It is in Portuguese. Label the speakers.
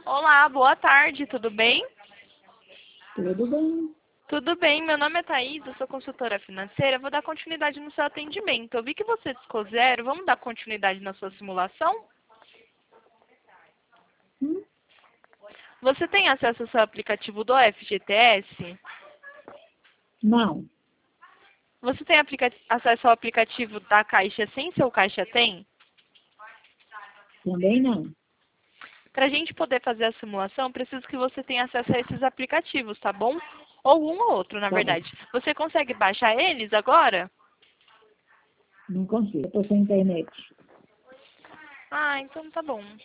Speaker 1: Olá, boa tarde, tudo bem?
Speaker 2: Tudo bem.
Speaker 1: Tudo bem, meu nome é Thaís, eu sou consultora financeira, vou dar continuidade no seu atendimento. Eu vi que você ficou zero, vamos dar continuidade na sua simulação?
Speaker 2: Hum?
Speaker 1: Você tem acesso ao seu aplicativo do FGTS?
Speaker 2: Não,
Speaker 1: Você tem acesso ao aplicativo da Caixa sem seu Caixa Tem?
Speaker 2: também não.
Speaker 1: Para a gente poder fazer a simulação, preciso que você tenha acesso a esses aplicativos, tá bom? Ou um ou outro, na
Speaker 2: Tá bom.
Speaker 1: verdade. Você consegue baixar eles agora?
Speaker 2: Não consigo. Estou sem internet.
Speaker 1: Ah, então tá bom.